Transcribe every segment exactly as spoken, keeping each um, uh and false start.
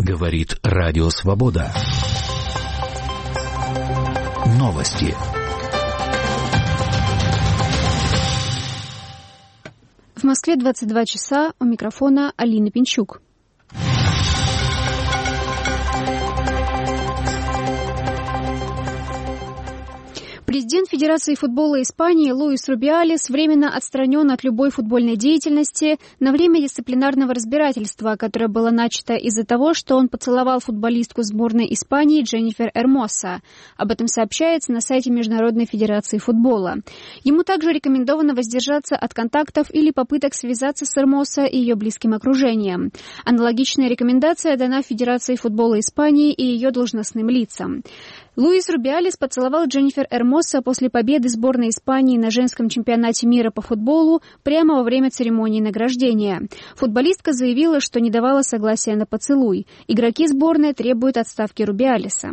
Говорит Радио Свобода. Новости. В Москве двадцать два часа, у микрофона Алина Пинчук. Президент Федерации футбола Испании Луис Рубиалес временно отстранен от любой футбольной деятельности на время дисциплинарного разбирательства, которое было начато из-за того, что он поцеловал футболистку сборной Испании Дженнифер Эрмоса. Об этом сообщается на сайте Международной Федерации футбола. Ему также рекомендовано воздержаться от контактов или попыток связаться с Эрмоса и ее близким окружением. Аналогичная рекомендация дана Федерации футбола Испании и ее должностным лицам. Луис Рубиалес поцеловал Дженнифер Эрмоса после победы сборной Испании на женском чемпионате мира по футболу прямо во время церемонии награждения. Футболистка заявила, что не давала согласия на поцелуй. Игроки сборной требуют отставки Рубиалеса.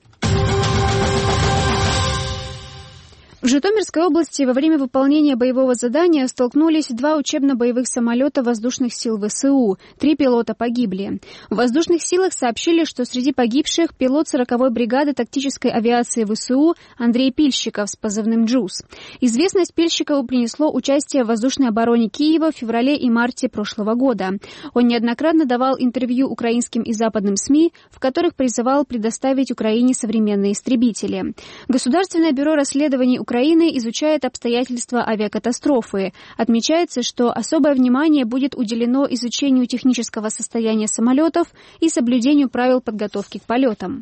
В Житомирской области во время выполнения боевого задания столкнулись два учебно-боевых самолета воздушных сил ВСУ. Три пилота погибли. В воздушных силах сообщили, что среди погибших пилот сороковой бригады тактической авиации ВСУ Андрей Пильщиков с позывным «Джуз». Известность Пильщикову принесло участие в воздушной обороне Киева в феврале и марте прошлого года. Он неоднократно давал интервью украинским и западным СМИ, в которых призывал предоставить Украине современные истребители. Государственное бюро расследований Украины Украина изучает обстоятельства авиакатастрофы. Отмечается, что особое внимание будет уделено изучению технического состояния самолетов и соблюдению правил подготовки к полетам.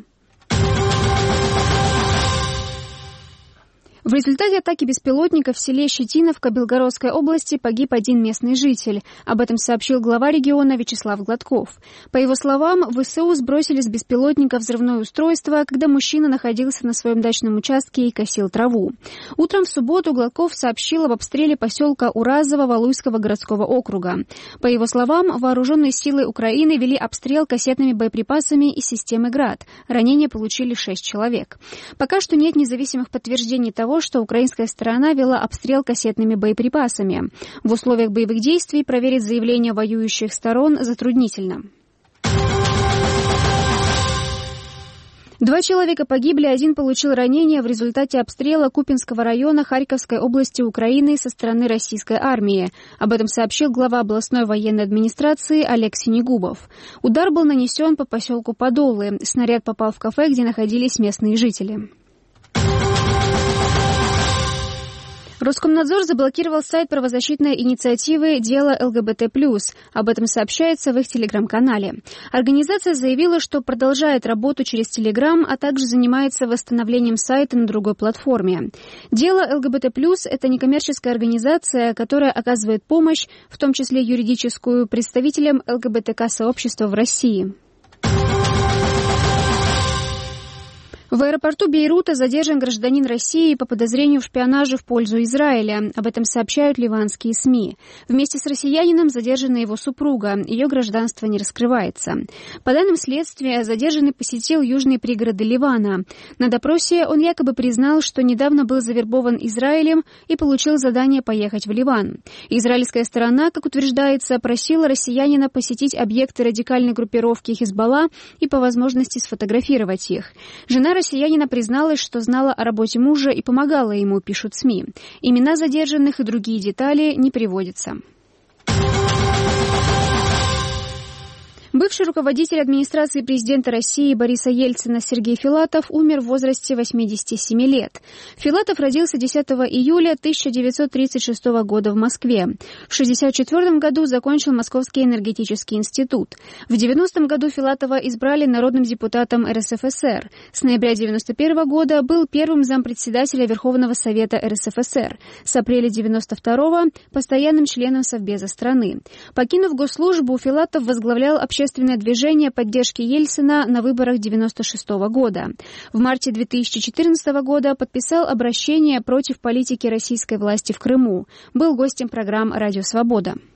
В результате атаки беспилотника в селе Щетиновка Белгородской области погиб один местный житель. Об этом сообщил глава региона Вячеслав Гладков. По его словам, ВСУ сбросили с беспилотника взрывное устройство, когда мужчина находился на своем дачном участке и косил траву. Утром в субботу Гладков сообщил об обстреле поселка Уразово Валуйского городского округа. По его словам, вооруженные силы Украины вели обстрел кассетными боеприпасами из системы «Град». Ранения получили шесть человек. Пока что нет независимых подтверждений того, что украинская сторона вела обстрел кассетными боеприпасами. В условиях боевых действий проверить заявления воюющих сторон затруднительно. Два человека погибли, один получил ранения в результате обстрела Купинского района Харьковской области Украины со стороны российской армии. Об этом сообщил глава областной военной администрации Олег Синегубов. Удар был нанесен по поселку Подолы. Снаряд попал в кафе, где находились местные жители. Роскомнадзор заблокировал сайт правозащитной инициативы «Дело ЛГБТ плюс». Об этом сообщается в их телеграм-канале. Организация заявила, что продолжает работу через Телеграм, а также занимается восстановлением сайта на другой платформе. «Дело ЛГБТ плюс» — это некоммерческая организация, которая оказывает помощь, в том числе юридическую, представителям ЛГБТК-сообщества в России. В аэропорту Бейрута задержан гражданин России по подозрению в шпионаже в пользу Израиля. Об этом сообщают ливанские СМИ. Вместе с россиянином задержана его супруга. Ее гражданство не раскрывается. По данным следствия, задержанный посетил южные пригороды Ливана. На допросе он якобы признал, что недавно был завербован Израилем и получил задание поехать в Ливан. Израильская сторона, как утверждается, просила россиянина посетить объекты радикальной группировки Хизбалла и по возможности сфотографировать их. Жена россиянина призналась, что знала о работе мужа и помогала ему, пишут СМИ. Имена задержанных и другие детали не приводятся. Бывший руководитель администрации президента России Бориса Ельцина Сергей Филатов умер в возрасте восьмидесяти семи лет. Филатов родился десятого июля тысяча девятьсот тридцать шестого года в Москве. В шестьдесят четвёртом году закончил Московский энергетический институт. В девяностом году Филатова избрали народным депутатом эр эс эф эс эр. С ноября девяносто первого года был первым зампредседателя Верховного Совета эр эс эф эс эр. С апреля девяносто второго — постоянным членом Совбеза страны. Покинув госслужбу, Филатов возглавлял общественное движение поддержки Ельцина на выборах девяносто шестого года. В марте две тысячи четырнадцатого года подписал обращение против политики российской власти в Крыму. Был гостем программ «Радио Свобода».